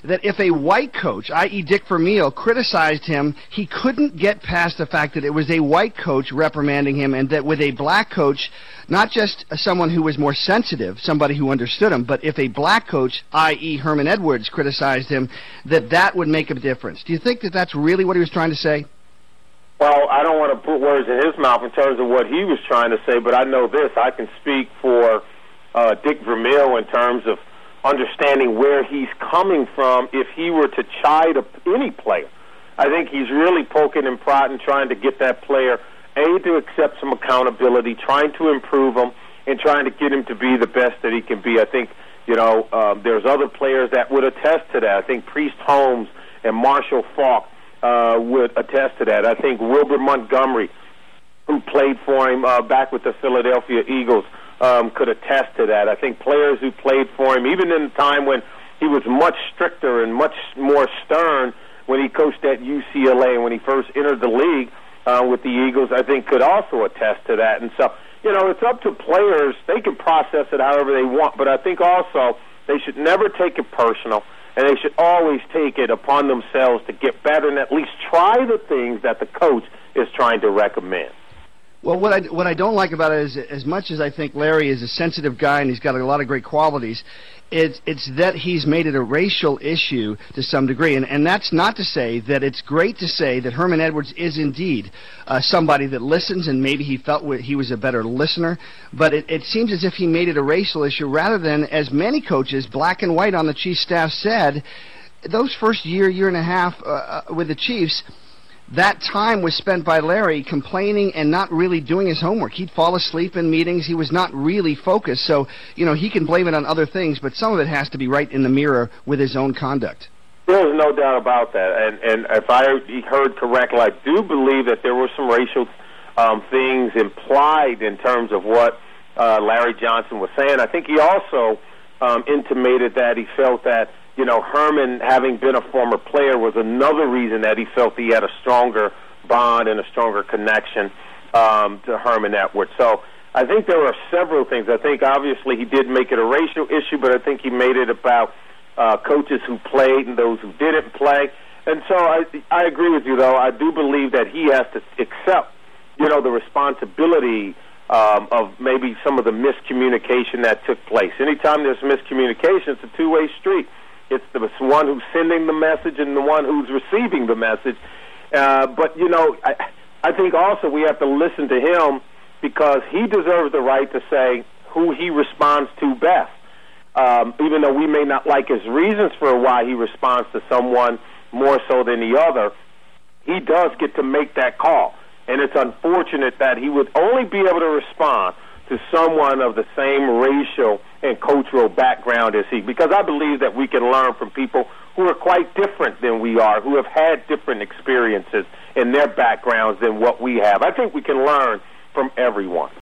that if a white coach, i.e. Dick Vermeil, criticized him, he couldn't get past the fact that it was a white coach reprimanding him, and that with a black coach, not just someone who was more sensitive, somebody who understood him, but if a black coach, i.e. Herman Edwards, criticized him, that would make a difference. Do you think that that's really what he was trying to say? Well, I don't want to put words in his mouth in terms of what he was trying to say, but I know this. I can speak for Dick Vermeil in terms of understanding where he's coming from if he were to chide any player. I think he's really poking and prodding, trying to get that player, A, to accept some accountability, trying to improve him, and trying to get him to be the best that he can be. I think, there's other players that would attest to that. I think Priest Holmes and Marshall Faulk would attest to that. I think Wilbert Montgomery, who played for him back with the Philadelphia Eagles, could attest to that. I think players who played for him, even in the time when he was much stricter and much more stern when he coached at UCLA and when he first entered the league with the Eagles, I think could also attest to that. And so, it's up to players. They can process it however they want, but I think also they should never take it personal, and they should always take it upon themselves to get better and at least try the things that the coach is trying to recommend. Well, what I don't like about it is, as much as I think Larry is a sensitive guy and he's got a lot of great qualities, it's that he's made it a racial issue to some degree. And that's not to say that it's great to say that Herman Edwards is indeed somebody that listens, and maybe he felt he was a better listener, but it seems as if he made it a racial issue rather than, as many coaches, black and white on the Chiefs staff, said, those first year and a half with the Chiefs, that time was spent by Larry complaining and not really doing his homework. He'd fall asleep in meetings. He was not really focused. So, he can blame it on other things, but some of it has to be right in the mirror with his own conduct. There's no doubt about that. And if I heard correctly, I do believe that there were some racial things implied in terms of what Larry Johnson was saying. I think he also intimated that he felt that Herman, having been a former player, was another reason that he felt he had a stronger bond and a stronger connection to Herman Edwards. So I think there were several things. I think obviously he did make it a racial issue, but I think he made it about coaches who played and those who didn't play. And so I agree with you, though. I do believe that he has to accept, the responsibility of maybe some of the miscommunication that took place. Anytime there's miscommunication, it's a two-way street. It's the one who's sending the message and the one who's receiving the message. But, I think also we have to listen to him because he deserves the right to say who he responds to best. Even though we may not like his reasons for why he responds to someone more so than the other, he does get to make that call. And it's unfortunate that he would only be able to respond to someone of the same racial and cultural background as he, because I believe that we can learn from people who are quite different than we are, who have had different experiences in their backgrounds than what we have. I think we can learn from everyone.